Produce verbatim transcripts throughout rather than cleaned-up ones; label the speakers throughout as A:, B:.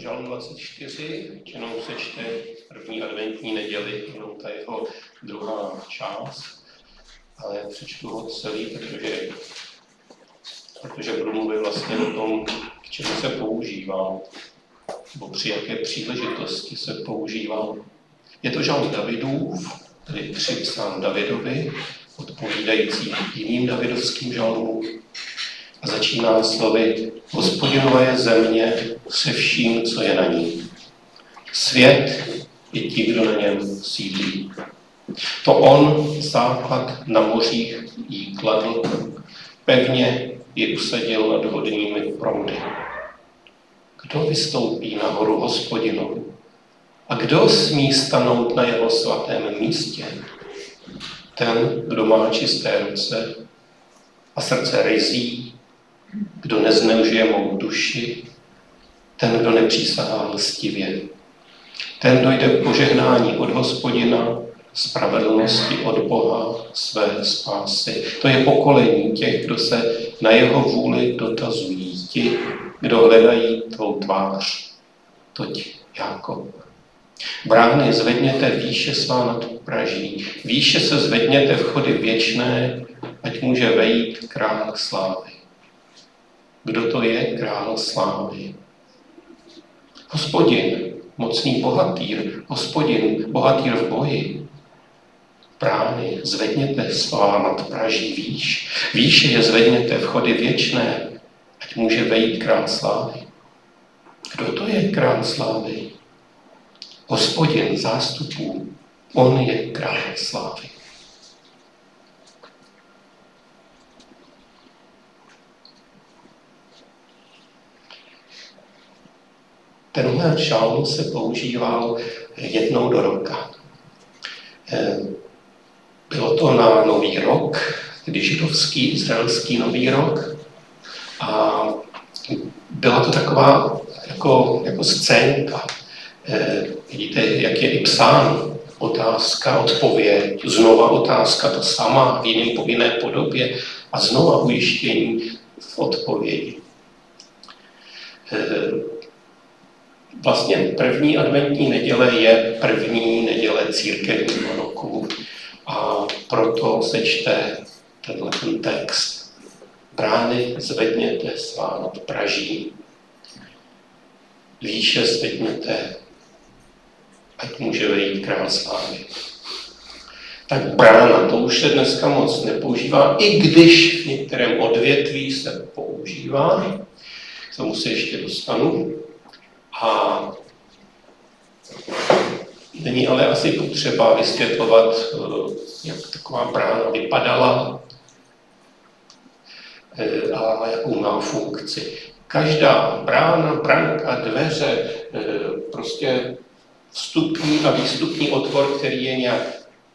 A: Žalm dvacet čtyři, většinou se čte první adventní neděli, jenom ta jeho druhá část, ale přečtu ho celý, protože, protože budu mluvit vlastně o tom, k čemu se používá, nebo při jaké příležitosti se používá. Je to žalm Davidův, tedy připsán Davidovi, odpovídající jiným davidovským žalmům. A začíná slovy: Hospodinova je země se vším, co je na ní. Svět i ti, kdo na něm sídlí. To on základ na mořích jí kladl, pevně ji usadil nad vodními proudy. Kdo vystoupí na horu Hospodinovu? A kdo smí stanout na jeho svatém místě? Ten, kdo má čisté ruce a srdce ryzí, kdo nezneužije mou duši, ten, kdo nepřísahá lstivě. Ten dojde k požehnání od Hospodina, spravedlnosti od Boha, své spásy. To je pokolení těch, kdo se na jeho vůli dotazují, ti, kdo hledají tvou tvář. Toť Jákob. Brány zvedněte výše svá nad praží, výše se zvedněte vchody věčné, ať může vejít král slávy. Kdo to je král slávy? Hospodin, mocný bohatýr, Hospodin, bohatýr v boji. Brány zvedněte svá nad praží výš, výše je zvedněte vchody věčné, ať může vejít král slávy. Kdo to je král slávy? Hospodin zástupů, on je král slávy. Tenhle žalm se používal jednou do roka. Bylo to na Nový rok, kdy židovský, izraelský Nový rok. A byla to taková jako, jako scénka. Vidíte, jak je i psán. Otázka, odpověď, znova otázka, to sama v jiném povinné podobě a znova ujištění v odpovědi. Vlastně první adventní neděle je první neděle církevního roku a proto se čte tenhle ten text. Brány zvedněte svá nad praží, výše zvedněte, ať může vejít král slávy. Tak brána, to už se dneska moc nepoužívá, i když v některém odvětví se používá, k tomu se ještě dostanu. A není ale asi potřeba vysvětlovat, jak taková brána vypadala a jakou má funkci. Každá brána, branka, dveře, prostě vstupní a výstupní otvor, který je nějak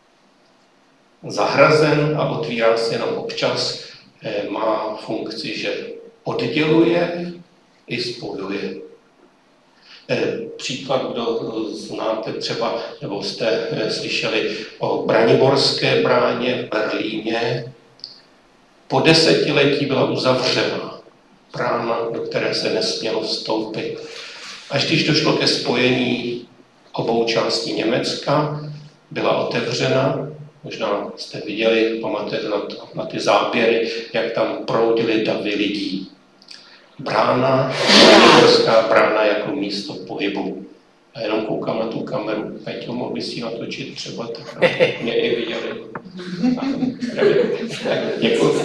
A: zahrazen a otvírá se jenom občas, má funkci, že odděluje i spojuje. Příklad, kdo znáte třeba, nebo jste slyšeli o Braniborské bráně v Berlíně, po desetiletí byla uzavřena brána, do které se nesmělo vstoupit. Až když došlo ke spojení obou částí Německa, byla otevřena, možná jste viděli, pamatujete na, to, na ty záběry, jak tam proudily davy lidí. Brána, Braniborská brána jako místo pohybu. A jenom koukám na tu kameru. Peťo, mohl bys ji natočit třeba, tak mě i viděli. Děkuji.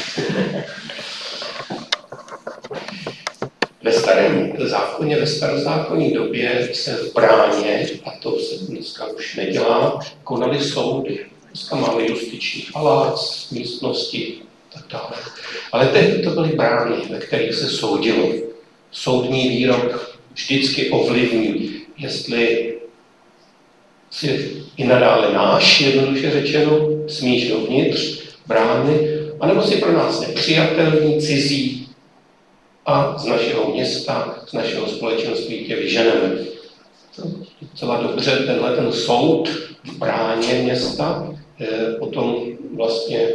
A: Ve starém zákoně, ve starozákonní době se v bráně, a to se dneska už nedělá, konaly soudy. Dneska máme justiční palác, místnosti, tak dále. Ale tehdy to byly brány, ve kterých se soudilo. Soudní výrok vždycky ovlivní, jestli si i nadále náš, jednoduše řečeno, smíš dovnitř brány, anebo si pro nás nepřijatelný, cizí a z našeho města, z našeho společenství tě vyženeme. Docela dobře tenhle ten soud v bráně města potom vlastně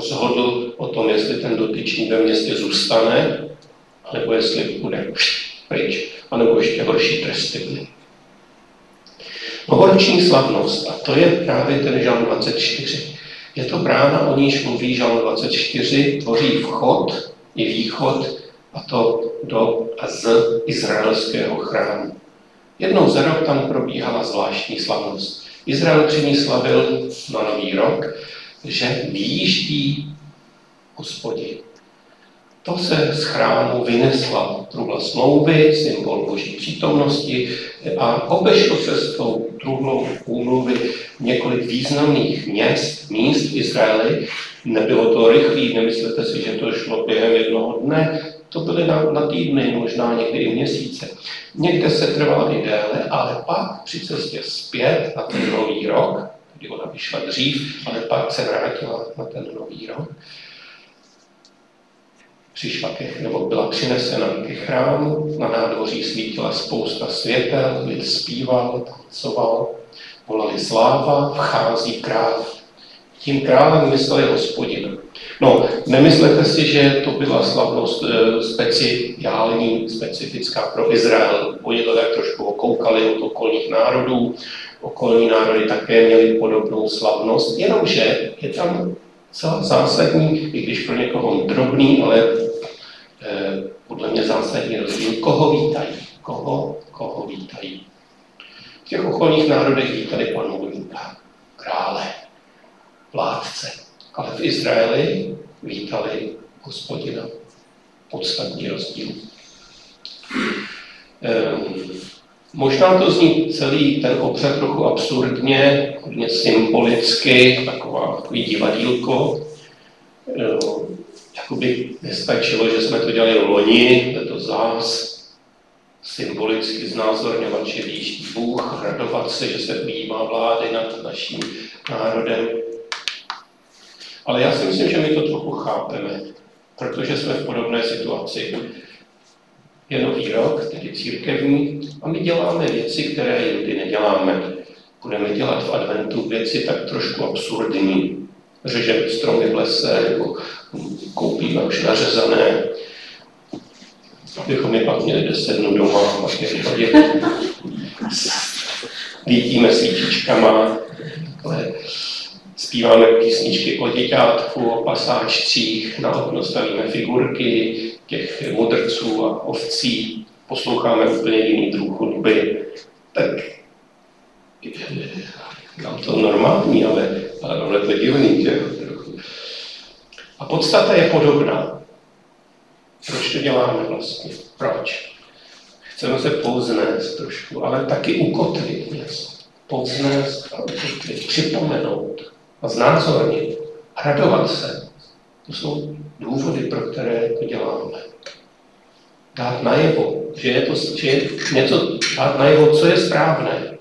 A: rozhodl o tom, jestli ten dotyčný ve městě zůstane, nebo jestli bude pryč, anebo ještě horší tresty byly. Novoroční slavnost, a to je právě ten žalm dvacet čtyři. Je to brána, o níž mluví žalm dvacet čtyři, tvoří vchod i východ, a to do a z izraelského chrámu. Jednou za rok tam probíhala zvláštní slavnost. Izrael při ní slavil na Nový rok, že vyjíždí Hospodin. To se z chrámu vynesla truhla smlouvy, symbol boží přítomnosti, a obešlo se s tou truhlou úmluvy několik významných měst, míst v Izraeli. Nebylo to rychlé, nemyslete si, že to šlo během jednoho dne, to byly na, na týdny, možná někdy i měsíce. Někde se trvalo i déle, ale pak při cestě zpět na ten Nový rok, kdy ona vyšla dřív, ale pak se vrátila na ten Nový rok, přišla ke, nebo byla přinesena ke chrámu, na nádvoří svítila spousta světel, lid zpíval, tancoval, volali sláva, vchází král. Tím králem mysleli Hospodina. No, nemyslete si, že to byla slavnost e, speciální, specifická pro Izrael. Oni to tak trošku okoukali od okolních národů. Okolní národy také měly podobnou slavnost, jenomže je tam celá zásadní, i když pro někoho drobný, ale e, podle mě zásadní rozdíl, koho vítají, koho, koho vítají. V těch okolních národech vítali panovníka, krále, vládce, ale v Izraeli vítali Hospodina. Podstatný rozdíl. Ehm, možná to zní celý ten obřad trochu absurdně, hodně symbolicky, taková, takový divadílko. Ehm, jakoby nestačilo, že jsme to dělali loni, to zás symbolicky znázorňovat, že výjíždí Bůh, radovat se, že se ujímá vlády nad naším národem. Ale já si myslím, že my to trochu chápeme, protože jsme v podobné situaci. Je Nový rok, tedy církevní, a my děláme věci, které jindy neděláme. Budeme dělat v adventu věci tak trošku absurdní. Řežeme stromy v lese, nebo koupíme už nařezané, abychom je pak měli deset dnů doma, pak je chodit. Vítíme svíčičkama, takhle. Zpíváme písničky o děťátku, o pasáčcích, na okno stavíme figurky těch mudrců a ovcí, posloucháme úplně jiný druh hudby. Tak nám to normální, ale, ale to je divný. Že? A podstata je podobná. Proč to děláme vlastně? Proč? Chceme se povznést trošku, ale taky ukotvit něco. Povznést a ukotvit, připomenout a znázornit, radovat se. To jsou důvody, pro které to děláme. Dát najevo, že je to že je něco, dát najevo, co je správné.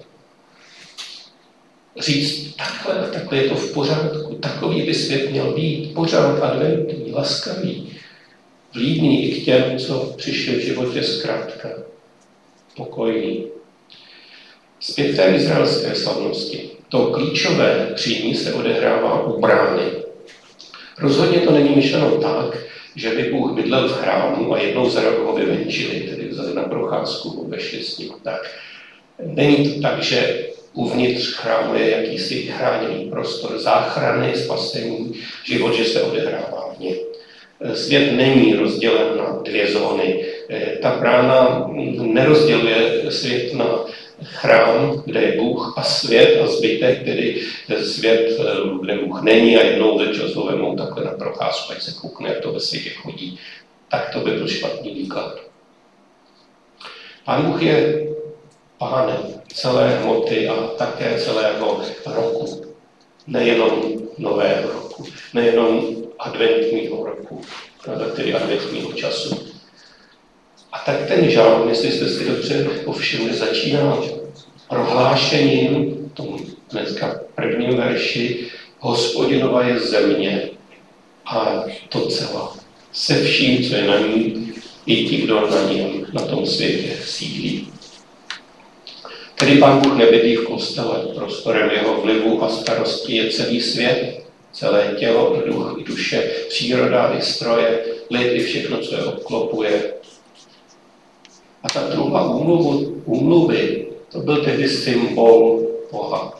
A: Říct, takhle, takhle je to v pořádku, takový by svět měl být, pořád adventní, laskavý, vlídný i k těm, co přišli v životě zkrátka, pokojný. Zpět k té izraelské slavnosti. To klíčové při ní se odehrává u brány. Rozhodně to není myšleno tak, že by Bůh bydlel v chrámu a jednou za rok ho vyvenčili, tedy vzali na procházku, obešli s ním. Tak. Není to tak, že uvnitř chrámu je jakýsi chráněný prostor záchrany, spasení, život, že se odehrává v něm. Svět není rozdělen na dvě zóny. Ta brána nerozděluje svět na chrám, kde je Bůh, a svět a zbytek, tedy svět, kde Bůh není, a jednou za čas ho vemou takhle na procházku, ať se koukne, jak to ve světě chodí. Tak to by byl špatný výklad. Pán Bůh je pánem celé hmoty a také celého roku. Nejenom nového roku, nejenom adventního roku, tedy adventního času. A tak ten žalm, jestli jste si dobře povšimli, začíná prohlášením, tomu dneska prvním verši, Hospodinova je země a to celá. Se vším, co je na ní, i ti, kdo na něm, na tom světě sídlí. Tedy Pán Bůh nebydlí v kostele, prostorem jeho vlivu a starosti je celý svět, celé tělo, duch i duše, příroda i stroje, lid i všechno, co je obklopuje. A ta truhla úmluvy, to byl tehdy symbol Boha.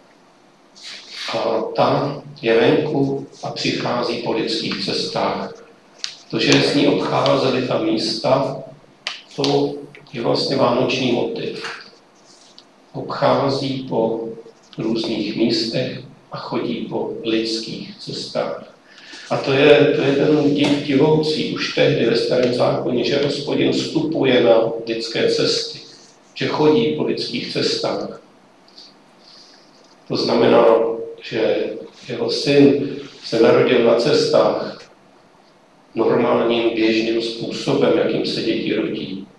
A: A ta je venku a přichází po lidských cestách. To, že s ní obcházeli ta místa, to je vlastně vánoční motiv. Obchází po různých místech a chodí po lidských cestách. A to je, to je ten div divoucí už tehdy ve Starém zákoně, že Hospodin vstupuje na lidské cesty, že chodí po lidských cestách. To znamená, že jeho syn se narodil na cestách normálním, běžným způsobem, jakým se děti rodí.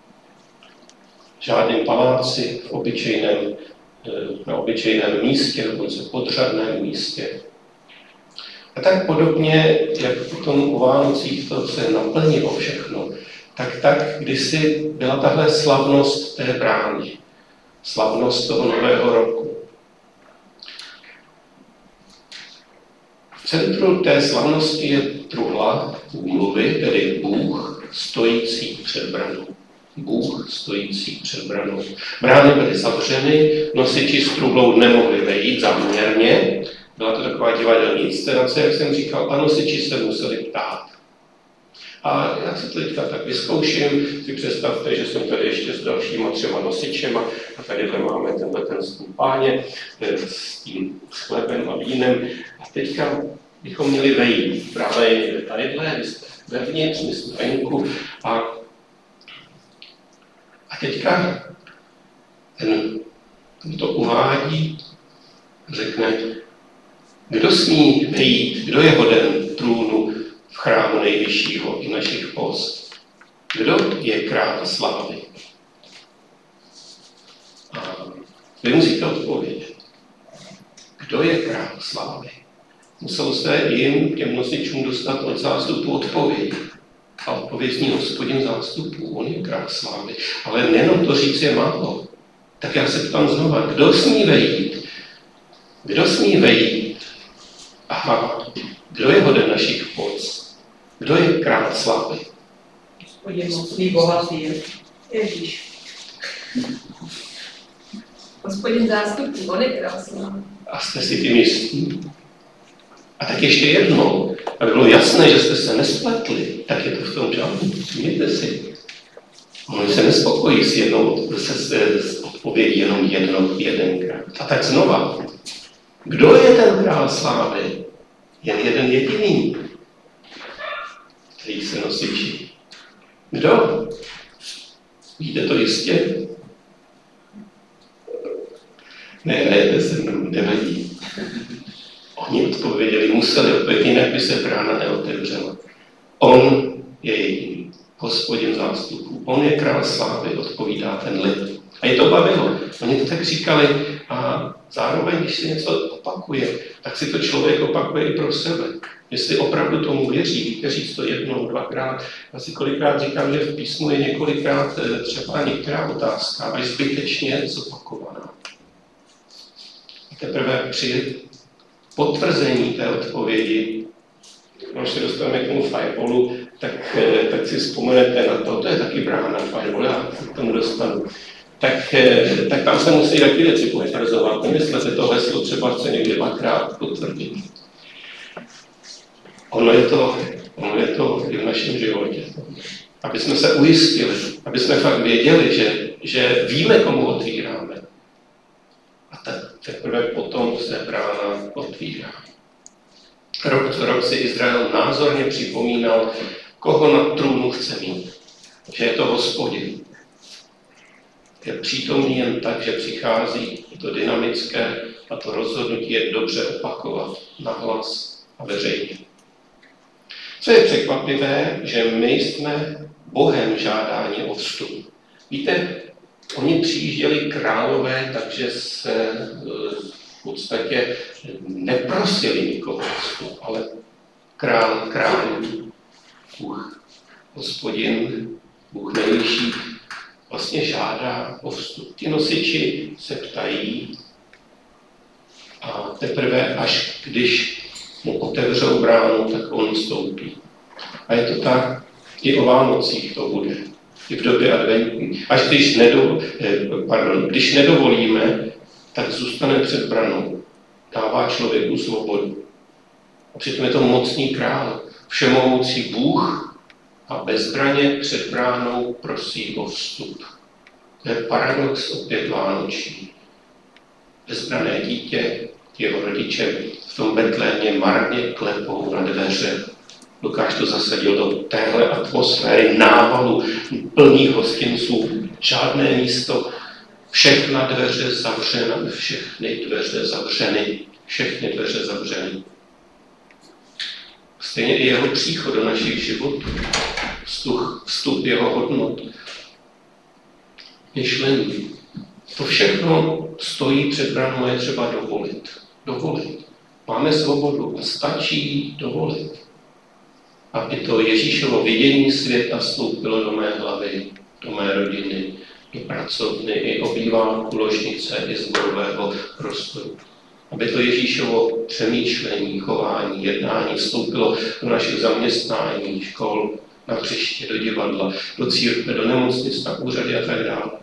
A: V žádném paláci, v obyčejném, na obyčejném místě, dokonce podřadném místě. A tak podobně, jak potom u Vánocích to se naplnilo všechno, tak tak kdysi byla tahle slavnost té brány, slavnost toho nového roku. V centru té slavnosti je truhla úmluvy, tedy Bůh stojící před branou. Bůh stojící před branou. Brány byly zavřeny, nosiči s truhlou nemohli vejít záměrně. Byla to taková divadelní scénace, jak jsem říkal, a nosiči se museli ptát. A já se to teďka tak vyzkouším, si představte, že jsem tady ještě s dalšíma třema nosičema a tadyhle máme tenhle ten stůl páně s tím sklepem a vínem. A teďka bychom měli vejít. Právě je někde tadyhle, vy jste vevnitř, my jsme venku. A, a teďka ten, ten to uvádí, řekne, kdo smí vejít, kdo je hoden trůnu v chrámu nejvyššího i našich post. Kdo je král slávy? A vy musíte odpovědět. Kdo je král slávy? Musel se jim, těm nosičům, dostat od zástupu odpověď. A odpověď zní Hospodin zástupů, on je král slávy. Ale nejenom to říct je málo. Tak já se ptám znova, kdo smí vejít? Kdo smí vejít? Aha, kdo je hoden našich poc? Kdo je král slávy?
B: Hospodin mocný, bohatý, Ježíš. Hospodin zástupů, on je král slávy.
A: A jste si tím jistí? A tak ještě jednou, aby bylo jasné, že jste se nespletli, tak je to v tom žádnou. Mějte si. Oni se nespokojí s jednou s odpovědí jenom jednou, jedenkrát. A tak znova. Kdo je ten král slávy? Jen jeden jediný, který se nosičí. Kdo? Víte to jistě? Ne, ne, to se nevadí. Oni odpověděli, museli odpovědět, jinak by se brána neotevřela. On je jediný, Hospodin zástupů. On je král slávy, odpovídá ten lid. A je to bavilo. Oni to tak říkali a zároveň, když si něco opakuje, tak si to člověk opakuje i pro sebe. Jestli opravdu tomu věří, víte říct to jednou, dvakrát. Já si kolikrát říkám, že v písmu je několikrát třeba některá otázka až zbytečně zopakovaná. A teprve při potvrzení té odpovědi, když se dostaneme k tomu fireballu, tak, tak si vzpomenete na to, to je taky brána fireball, já k tomu dostanu. Tak, tak tam se musí taky věci potvrzovat. Nemyslete, to heslo třeba chce někdy dvakrát potvrdit. Ono je to, ono je to i v našem životě. Aby jsme se ujistili, aby jsme fakt věděli, že, že víme, komu otvíráme. A teprve potom se brána otvírá. Rok co rok si Izrael názorně připomínal, koho na trůnu chce mít. Že je to Hospodin. Je přítomný jen tak, že přichází, je to dynamické a to rozhodnutí je dobře opakovat nahlas a veřejně. Co je překvapivé, že my jsme Bohem žádáni o vstup. Víte, oni přijížděli králové, takže se v podstatě neprosili nikoho o vstup, ale král, král, Bůh, Hospodin, Bůh nejvyšší, vlastně žádá o vstup. Ti nosiči se ptají a teprve až když mu otevřou bránu, tak on vstoupí. A je to tak, i o Vánocích to bude. i v době adventní. Až když, nedo, pardon, když nedovolíme, tak zůstane před branou. Dává člověku svobodu. A přitom je to mocný král, všemohoucí Bůh a bezbraně před bránou prosí o vstup. To je paradox opět vánoční. Bezbrané dítě, jeho rodiče v tom Betlémě marně klepou na dveře. Lukáš to zasadil do téhle atmosféry návalu plných hostinců. Žádné místo, všechna dveře zavřena, všechny dveře zavřeny, všechny dveře zavřeny. Stejně i jeho příchod do našich životů, vstup, vstup jeho hodnot, myšlení. To všechno stojí před branou a je třeba dovolit. Dovolit. Máme svobodu a stačí dovolit. Aby to Ježíšovo vidění světa vstoupilo do mé hlavy, do mé rodiny, do pracovny, i obýváku, ložnice, i zborového prostoru. Aby to Ježíšovo přemýšlení, chování, jednání vstoupilo do našich zaměstnání, škol, na hřiště, do divadla, do církve, do nemocnic, na úřady a tak dále.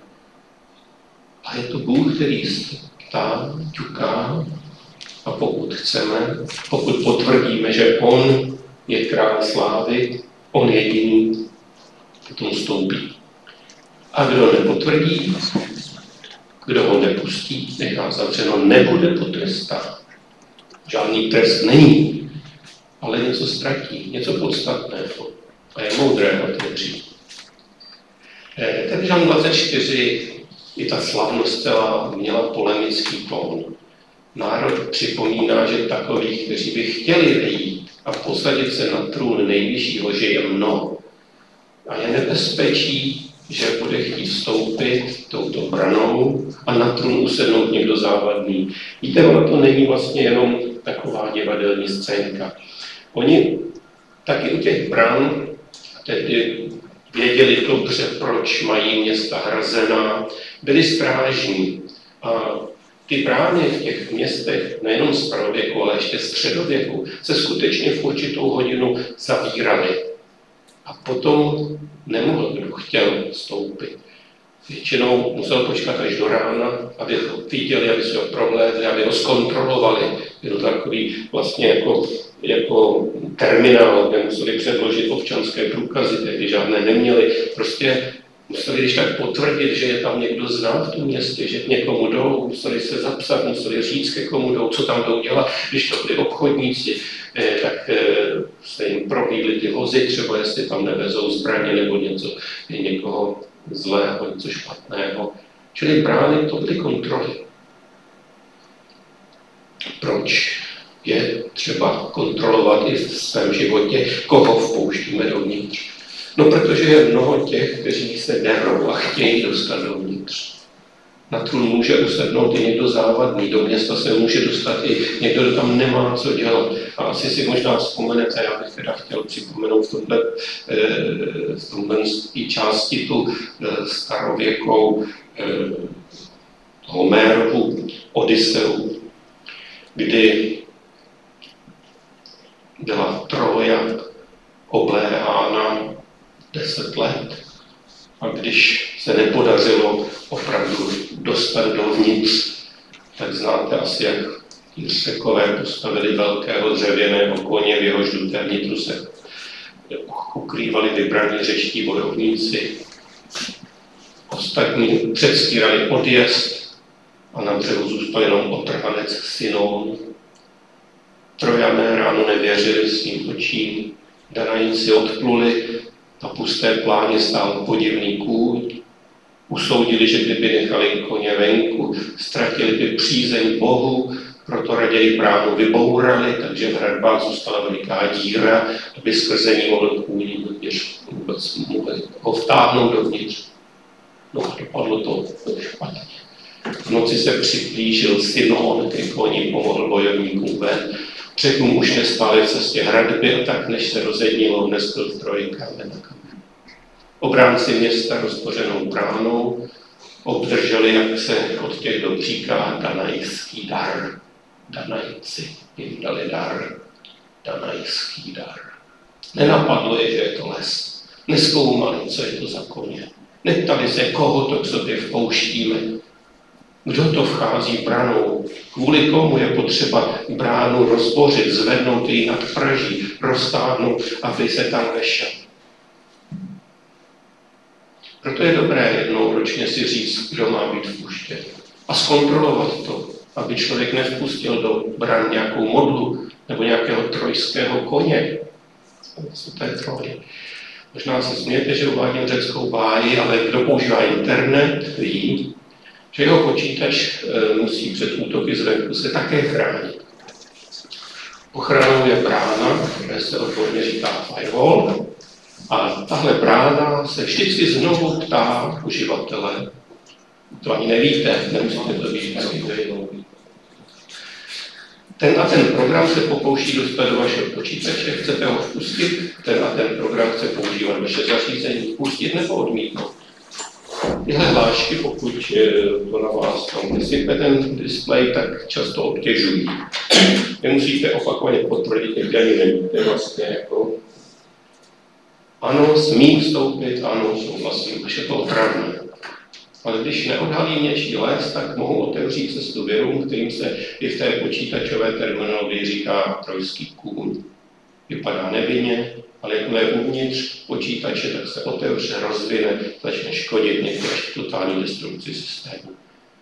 A: A je to Bůh, který stá, ťuká, a pokud chceme, pokud potvrdíme, že on je král slávy, on jediný, potom vstoupí. A kdo nepotvrdí, kdo ho nepustí, nechá zavřeno, nebude potrestán. Žádný trest není, ale něco ztratí, něco podstatného. A je moudré otevřít. Ten Žalm dvacet čtyři, i ta slavnost celá měla polemický tón. Národ připomíná, že takových, kteří by chtěli vejít a posadit se na trůn nejvyššího, že je mnoho. A je nebezpečí, že bude chtít vstoupit touto branou a na trůn usednout někdo závadný. Víte, ono to není vlastně jenom taková divadelní scénka. Oni taky u těch bran tedy věděli dobře, proč mají města hrazená, byli strážní. A ty brány v těch městech, nejenom z pravěku, ale ještě středověku, se skutečně v určitou hodinu zavíraly. A potom nemohl, kdo chtěl vstoupit. Většinou musel počkat až do rána, aby ho viděli, aby se ho prohlédli, aby ho zkontrolovali. Byl to takový vlastně jako, jako terminál, kde museli předložit občanské průkazy, tehdy žádné neměli. Prostě museli když tak potvrdit, že je tam někdo znal v tom městě, že k někomu jdou, museli se zapsat, museli říct, ke komu jdou, co tam jdou dělat. Když to byli obchodníci, tak se jim prohlídli ty vozy, třeba jestli tam nevezou zbraně nebo něco, někoho zlého, něco špatného. Čili brány to byly kontroly. Proč je třeba kontrolovat i v svém životě, koho vpouštíme dovnitř? No, protože je mnoho těch, kteří se derou a chtějí dostat dovnitř. Na trůn může usednout i někdo závadný, do města se může dostat i někdo, kdo tam nemá co dělat. A asi si možná vzpomenete, já bych teda chtěl připomenout v tomhle, v tomhle části tu starověkou Homérovu Odyseu, kdy byla Troja obléhána deset let. A když se nepodařilo opravdu dostat dovnitř, tak znáte asi, jak Řekové postavili velkého dřevěného koně, v jehož duté vnitru se ukrývali vybraní řečtí bojovníci. Ostatní předstírali odjezd a na břehu zůstal jenom otrhanec Synón. Trojané ráno nevěřili svým očím, Danajíci odpluli, na pusté pláně stál podivný kůň. Usoudili, že kdyby nechali koně venku, ztratili by přízeň Bohu, proto raději bránu vybourali, takže v hradbách zůstala veliká díra, aby skrze ní mohl kůň vůbec mohli ho vtáhnout dovnitř. No a dopadlo to špatně. V noci se přiblížil Synón, ke koni pomohl bojovníkům ven. Řekům už nestáli v cestě hradby a tak, než se rozednilo, neskl Troj kámen na kamen. Obránci města rozpořenou bránou obdrželi, jak se od těch kdo říká, danajský dar. Danajci jim dali dar, danajský dar. Nenapadlo je, že je to les. Nezkoumali, co je to za koně. Neptali se, koho to k sobě vpouštíme. Kdo to vchází branou? Kvůli komu je potřeba bránu rozbořit, zvednout ji nad praží, roztáhnout, aby se tam vešel. Proto je dobré jednou ročně si říct, kdo má být vpuštěn. A zkontrolovat to, aby člověk nevpustil do bran nějakou modlu nebo nějakého trojského koně. Co to je troj? Možná se smějete, že uvádím řeckou báji, ale kdo používá internet, ví, že jeho počítač e, musí před útoky zvenku se také chránit. Ochranou je brána, které se odborně říká firewall, a tahle brána se vždycky znovu ptá uživatele. To ani nevíte, nemusíte to být. Ten a ten program se pokouší dostat do vašeho počítače, chcete ho vpustit, ten a ten program chce používat vaše zařízení, vpustit nebo odmítnout. Tyhle hlášky, pokud to na vás tam vysype ten displej, tak často obtěžují. Nemusíte opakovaně potvrdit, někdy ani nevíte vlastně jako ano, smím vstoupit, ano, souhlasím, už je to otravné. Ale když neodhalím něčí les, tak mohu otevřít cestu virům, kterým se i v té počítačové terminologii říká trojský kůň. Vypadá nevinně, ale jakmile je uvnitř počítače, tak se otevře, rozvine, začne škodit některé totální destrukci systému.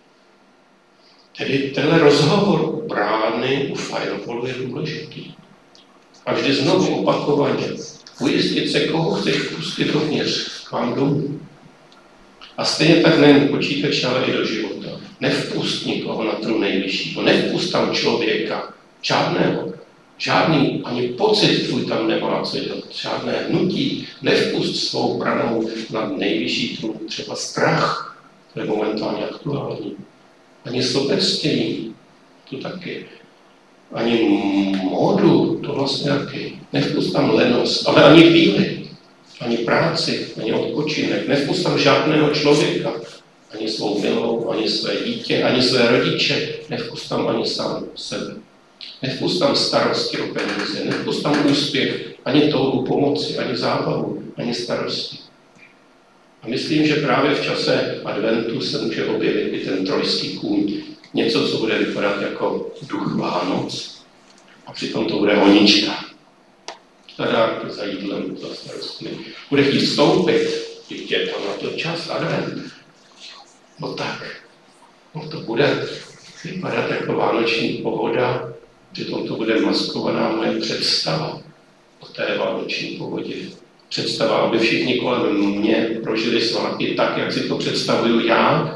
A: Tedy tenhle rozhovor u brány, u firewallu je důležitý. A vždy znovu opakovaně ujistit se, koho chceš pustit dovnitř k vám domů. A stejně tak nejen počítač, ale i do života. Nevpust nikoho na trůn nejvyššího, nevpust tam člověka, žádného. Žádný ani pocit tvůj tam nemá co dělat, žádné hnutí. Nevpust svou branou na nejvyšší trůn, třeba strach, to je momentálně aktuální. Ani sobectění, to taky. Ani módu, to vlastně taky. Nevpust tam lenost, ale ani chvíli, ani práci, ani odpočinek. Nevpust tam žádného člověka, ani svou milou, ani své dítě, ani své rodiče. Nevpust tam ani sám sebe. Nevpust tam starosti o peníze, nevpust tam úspěch, ani touhu pomoci, ani zábavu, ani starosti. A myslím, že právě v čase adventu se může objevit i ten trojský kůň. Něco, co bude vypadat jako duch Vánoc. A přitom to bude honička. Tady za jídlem, za starostmi. Bude chtít vstoupit, když je tam na to čas advent. No tak, no to bude vypadat jako vánoční pohoda, přitom to bude maskovaná moje představa o té vánoční pohodě. Představa, aby všichni kolem mě prožili svátky tak, jak si to představuju já.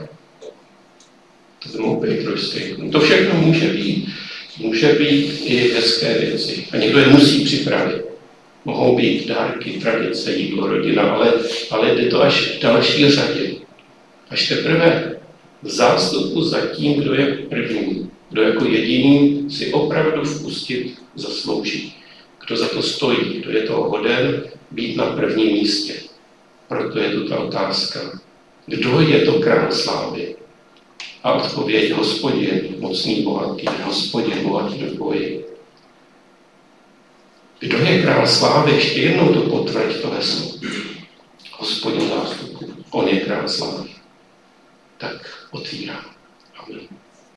A: To by mohlo být trojské. To všechno může být. Může být i hezké věci. A někdo je musí připravit. Mohou být dárky, tradice, jídlo, rodina, ale, ale jde to až v další řadě. Až teprve v zástupu za tím, kdo je první, kdo jako jediný si opravdu vpustit zaslouží. Kdo za to stojí, kdo je toho hoden být na prvním místě. Proto je to ta otázka. Kdo je to král slávy? A odpověď Hospodin, mocný bohatý, Hospodin bohatý do boji. Kdo je král slávy? Ještě jednou to potvrď to heslo. Hospodin zástupu, on je král slávy. Tak otvírám. Amen.